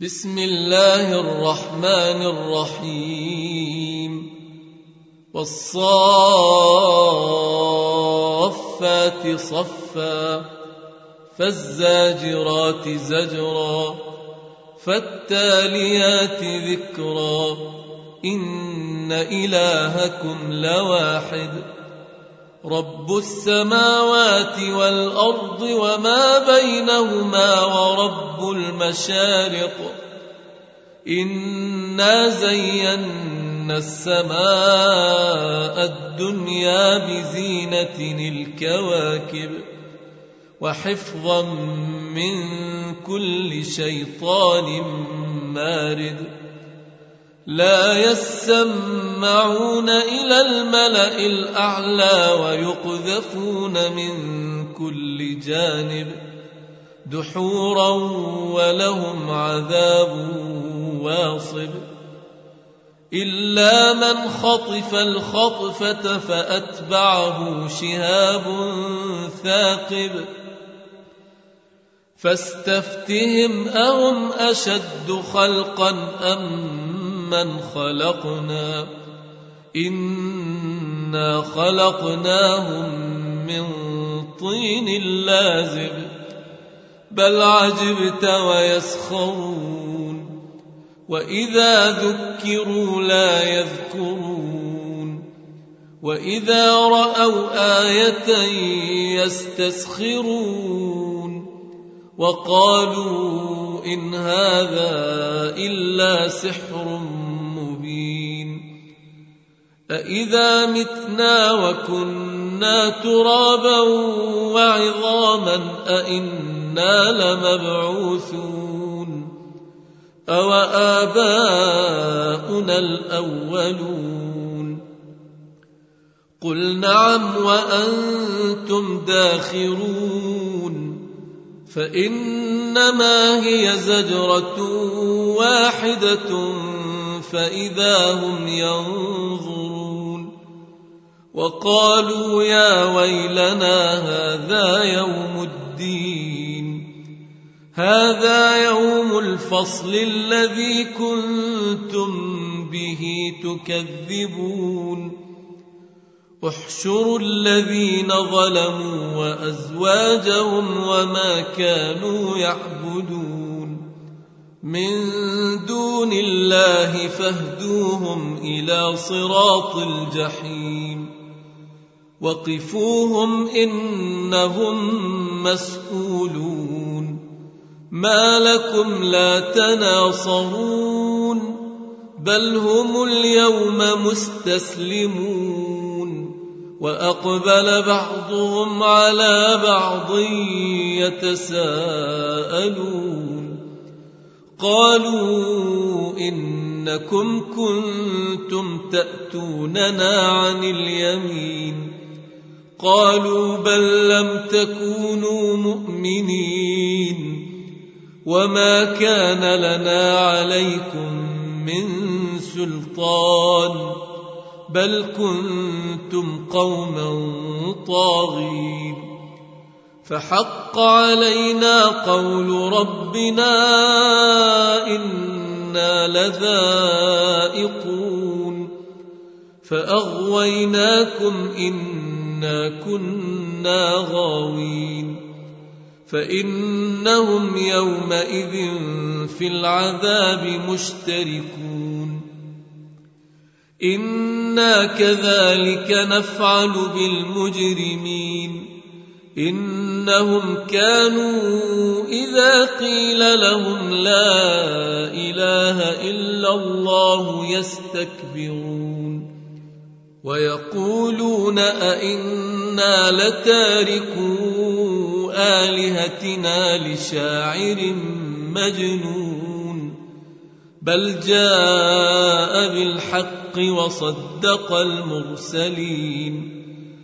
بسم الله الرحمن الرحيم والصافات صفا فالزاجرات زجرا فالتاليات ذكرا إن إلهكم لواحد رب السماوات والأرض وما بينهما ورب المشارق إنا زينا السماء الدنيا بزينة الكواكب وحفظا من كل شيطان مارد لا يسمعون إلى الملأ الأعلى ويقذفون من كل جانب دحورا ولهم عذاب واصب إلا من خطف الخطفة فأتبعه شهاب ثاقب فاستفتهم أهم أشد خلقا أم من خلقنا إنا خلقناهم من طين لازب بل عجبت ويسخرون وإذا ذكروا لا يذكرون وإذا رأوا آية يستسخرون وقالوا إن هذا إلا سحر مبين أإذا متنا وكنا ترابا وعظاما أإنا لمبعوثون أو آباؤنا الأولون قل نعم وأنتم داخرون فإنما هي زجرة واحدة فإذا هم ينظرون وقالوا يا ويلنا هذا يوم الدين هذا يوم الفصل الذي كنتم به تكذبون احشروا الذين ظلموا وأزواجهم وما كانوا يعبدون من دون الله فاهدوهم إلى صراط الجحيم وقفوهم إنهم مسؤولون ما لكم لا تناصرون بل هم اليوم مستسلمون وأقبل بعضهم على بعض يتساءلون قالوا إنكم كنتم تأتوننا عن اليمين قالوا بل لم تكونوا مؤمنين وما كان لنا عليكم من سلطان بل كنتم قوما طاغين فحق علينا قول ربنا إنا لذائقون فأغويناكم إنا كنا غاوين فإنهم يومئذ في العذاب مشتركون إنا كذلك نفعل بالمجرمين إنهم كانوا إذا قيل لهم لا إله إلا الله يستكبرون ويقولون أئنا لتاركو آلهتنا لشاعر مجنون بل جاء بالحق وصدق المرسلين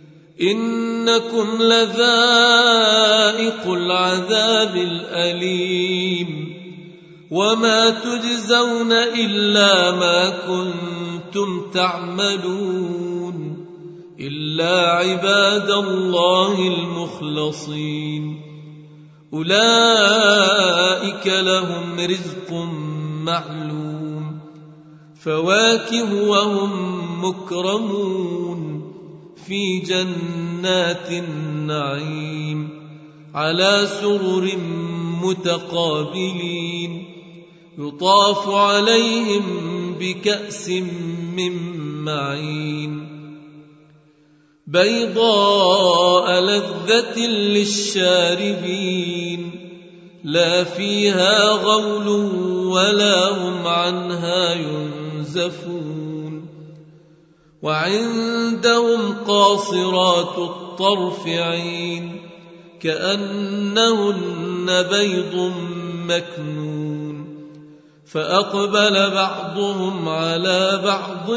إنكم لذائق العذاب الأليم وما تجزون إلا ما كنتم تعملون إلا عباد الله المخلصين أولئك لهم رزق معلوم فواكه وهم مكرمون في جنات النعيم على سرر متقابلين يطاف عليهم بكأس من معين بيضاء لذة للشاربين لا فيها غول ولا هم عنها ينزفون وعندهم قاصرات الطرف عين كأنهن بيض مكنون فأقبل بعضهم على بعض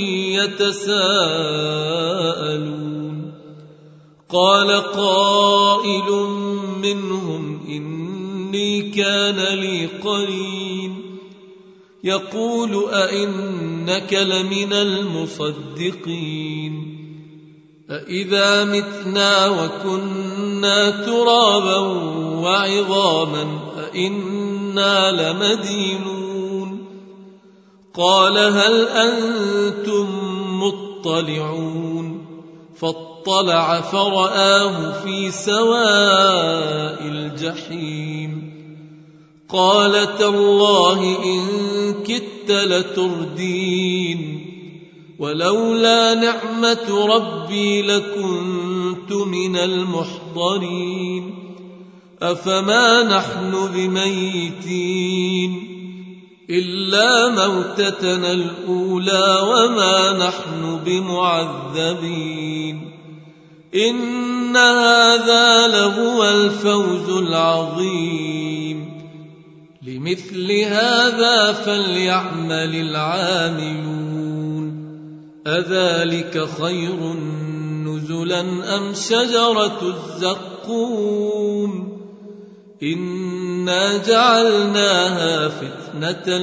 يتساءلون قال قائل منهم إني كان لي قرين يقول أئنك لمن المصدقين أإذا متنا وكنا ترابا وعظاما أئنا لمدينون قال هل أنتم مطلعون فاطلع فرآه في سواء الجحيم قال تالله إن كدت لتردين ولولا نعمة ربي لكنت من المحضرين أفما نحن بميتين إلا موتتنا الأولى وما نحن بمعذبين إن هذا لهو الفوز العظيم لمثل هذا فليعمل العاملون أذلك خير نزلا أم شجرة الزقوم إنا جعلناها فتنة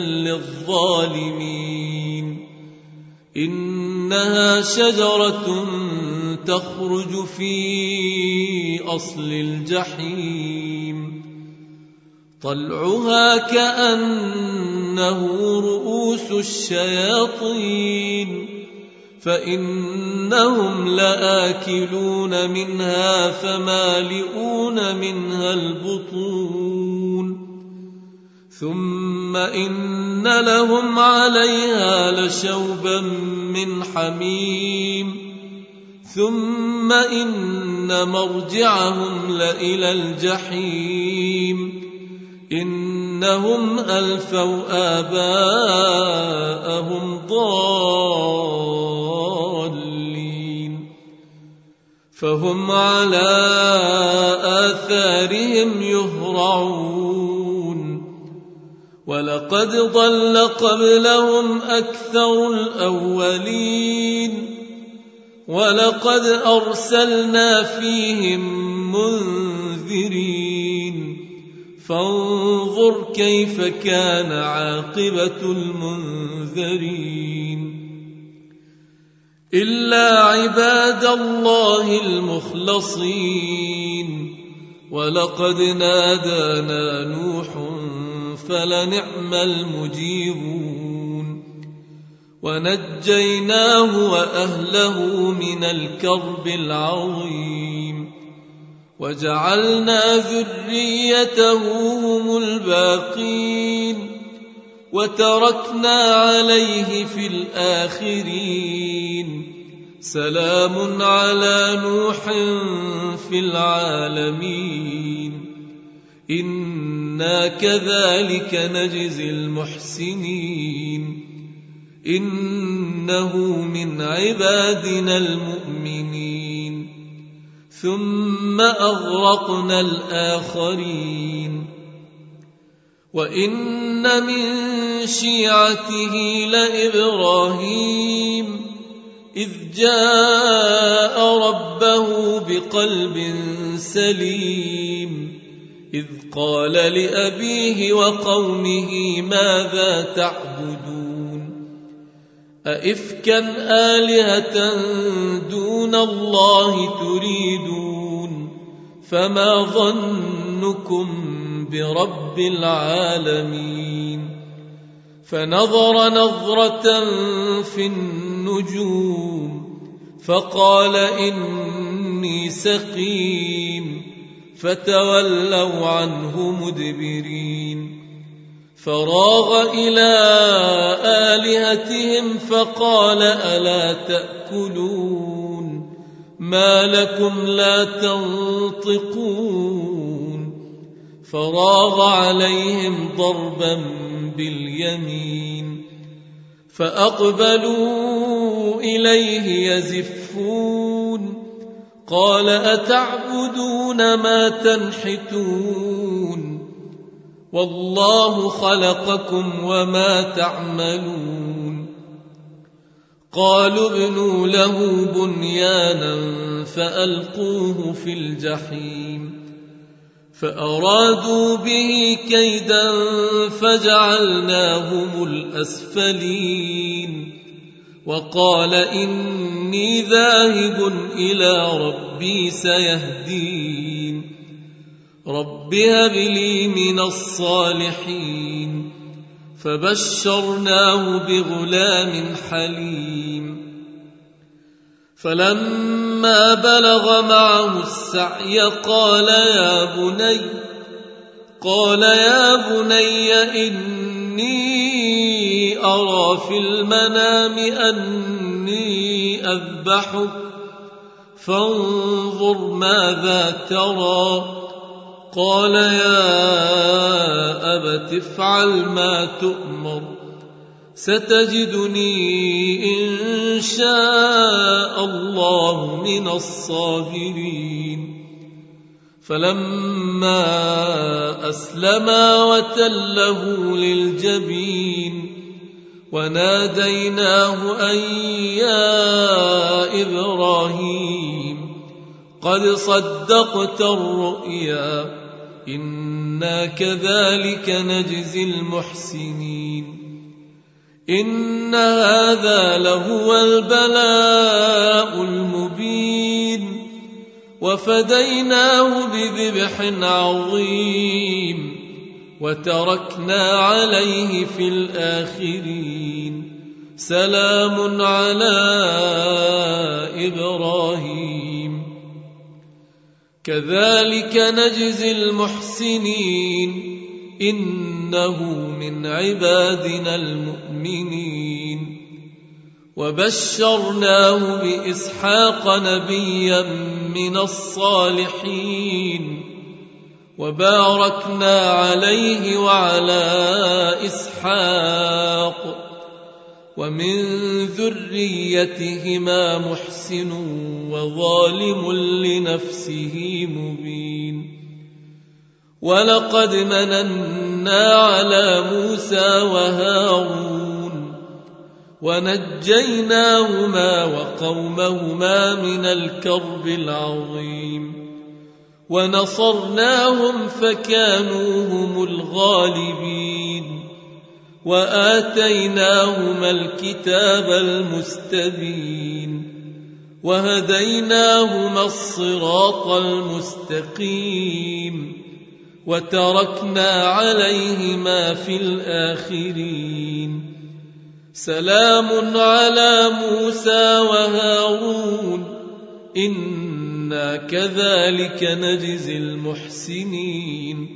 للظالمين إنها شجرة تخرج في أصل الجحيم طلعها كأنه رؤوس الشياطين فإنهم لآكلون منها فمالئون منها البطون ثم إن لهم عليها لشوبا من حميم ثم إن مرجعهم لإلى الجحيم إنهم ألفوا آباءهم ضالين فهم على آثارهم يهرعون ولقد ضل قبلهم أكثر الأولين ولقد أرسلنا فيهم منذرين فانظر كيف كان عاقبة المنذرين إلا عباد الله المخلصين ولقد نادانا نوح فلنعم المجيبون ونجيناه وأهله من الكرب العظيم وجعلنا ذريته هم الباقين وتركنا عليه في الآخرين سلام على نوح في العالمين إنا كذلك نجزي المحسنين إنه من عبادنا المؤمنين ثم أغرقنا الآخرين وإن من شيعته لإبراهيم إذ جاء ربه بقلب سليم إذ قال لأبيه وقومه ماذا تعبدون أئفكا آلهة دون الله تريدون فما ظن ظنكم برب العالمين. فنظر نظرة في النجوم فقال إني سقيم، فتولوا عنه مدبرين. فراغ إلى آلهتهم فقال ألا تأكلون ما لكم لا تنطقون. فراغ عليهم ضربا باليمين فأقبلوا إليه يزفون. قال أتعبدون ما تنحتون والله خلقكم وما تعملون. قالوا ابنوا له بنيانا فألقوه في الجحيم. فأرادوا به كيدا فجعلناهم الأسفلين. وقال إني ذاهب إلى ربي سيهدين. رب هب لي من الصالحين. فبشرناه بغلام حليم. فلما بلغ معه السعي قال يا بني إني أرى في المنام أني أذبحك فانظر ماذا ترى. قال يا أبت افعل ما تؤمر ستجدني إن شاء الله من الصابرين. فلما أسلما وتله للجبين وناديناه أن يا إبراهيم قد صدقت الرؤيا إنا كذلك نجزي المحسنين. إن هذا لهو البلاء المبين. وفديناه بذبح عظيم وتركنا عليه في الآخرين. سلام على إبراهيم كذلك نجزي المحسنين. إنه من عبادنا المؤمنين. وبشرناه بإسحاق نبيا من الصالحين. وباركنا عليه وعلى إسحاق ومن ذريتهما محسن وظالم لنفسه مبين. ولقد مننا على موسى وهارون ونجيناهما وقومهما من الكرب العظيم. ونصرناهم فكانوا هم الغالبين. وآتيناهما الكتاب المستبين. وهديناهما الصراط المستقيم. وتركنا عليهما في الآخرين. سلام على موسى وهارون إنا كذلك نجزي المحسنين.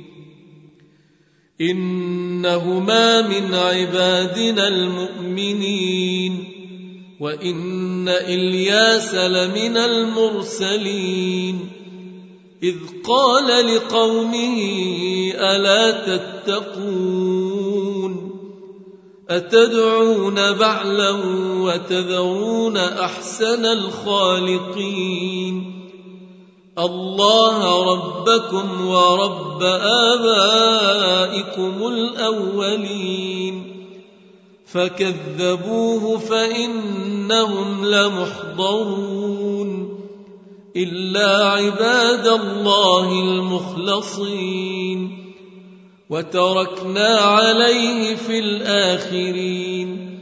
إنهما من عبادنا المؤمنين. وإن إلياس لمن المرسلين. إذ قال لقومه ألا تتقون أتدعون بعلا وتذرون أحسن الخالقين الله ربكم ورب آبائكم الأولين. فكذبوه فإنهم لمحضرون إلا عباد الله المخلصين. وتركنا عليه في الآخرين.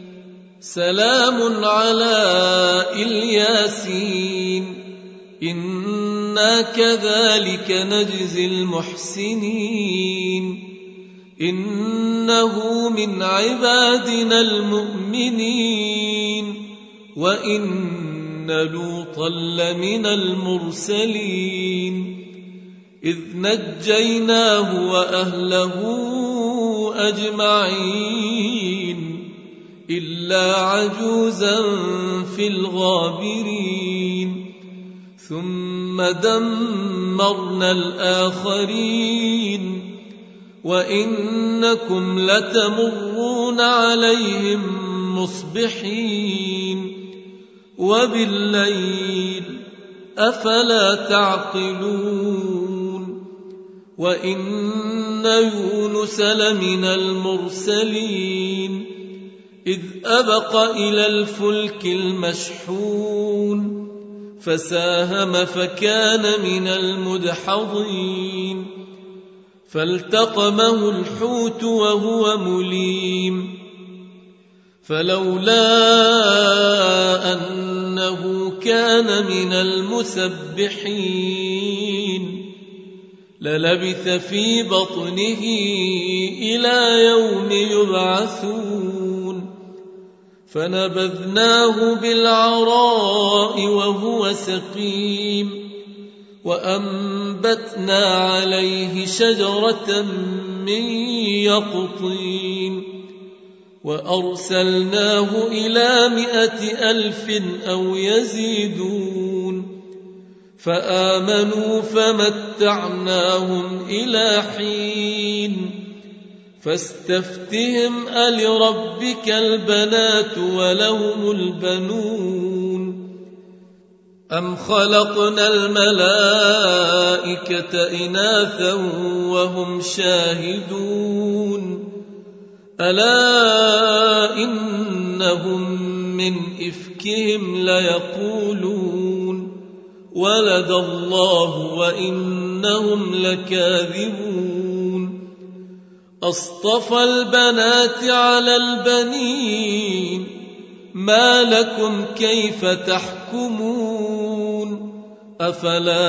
سلام على الياسين إنا إنا كذلك نجزي المحسنين إنه من عبادنا المؤمنين وإن لوطا لمن المرسلين إذ نجيناه وأهله أجمعين إلا عجوزا في الغابرين ثم دمرنا الآخرين وإنكم لتمرون عليهم مصبحين وبالليل أفلا تعقلون وإن يونس لمن المرسلين إذ أبق إلى الفلك المشحون فساهم فكان من المدحضين فالتقمه الحوت وهو مليم فلولا أنه كان من المسبحين للبث في بطنه إلى يوم يبعثون فنبذناه بالعراء وهو سقيم وأنبتنا عليه شجرة من يقطين وأرسلناه إلى 100,000 أو يزيدون فآمنوا فمتعناهم إلى حين فاستفتهم ألربك البنات ولهم البنون أم خلقنا الملائكة إناثا وهم شاهدون ألا إنهم من إفكهم ليقولون ولد الله وإنهم لكاذبون أصطفى البنات على البنين ما لكم كيف تحكمون أفلا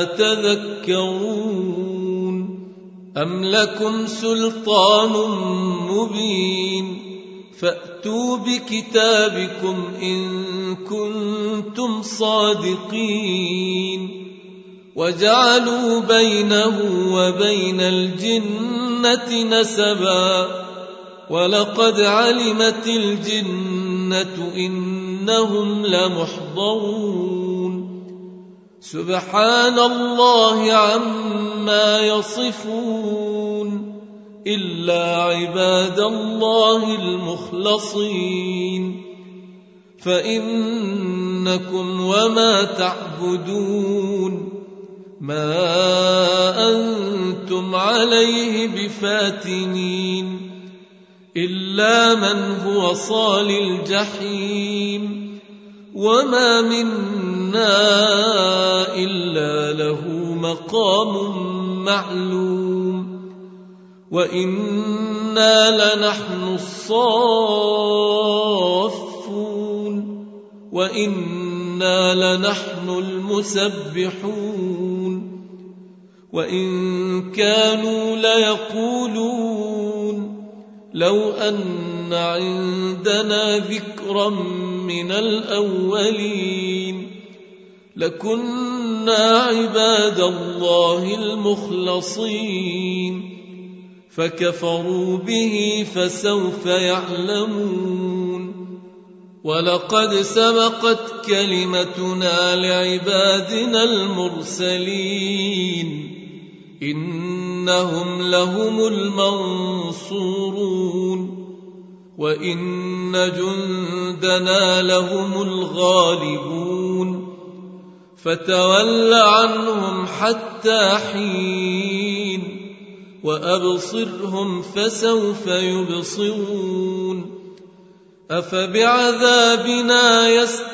تذكرون أم لكم سلطان مبين فأتوا بكتابكم إن كنتم صادقين وجعلوا بينه وبين الجنة نسبا ولقد علمت الجنة إنهم لمحضرون سبحان الله عما يصفون إلا عباد الله المخلصين فإنكم وما تعبدون ما أنتم عليه بفاتنين إلا من هو صال الجحيم وما منا إلا له مقام معلوم وإنا لنحن الصافون وإنا لنحن المسبحون وإن كانوا ليقولون لو أن عندنا ذكرا من الأولين لكنا عباد الله المخلصين فكفروا به فسوف يعلمون ولقد سبقت كلمتنا لعبادنا المرسلين إنهم لهم المنصورون وإن جندنا لهم الغالبون فتول عنهم حتى حين وأبصرهم فسوف يبصرون أفبعذابنا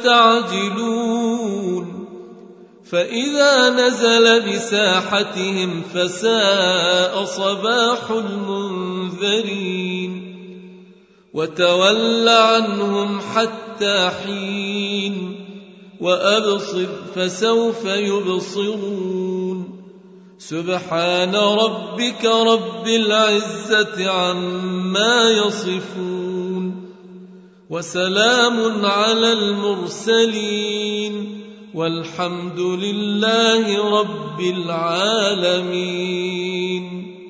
يستعجلون فإذا نزل بساحتهم فساء صباح المنذرين وتول عنهم حتى حين وأبصر فسوف يبصرون سبحان ربك رب العزة عما يصفون وسلام على المرسلين والحمد لله رب العالمين.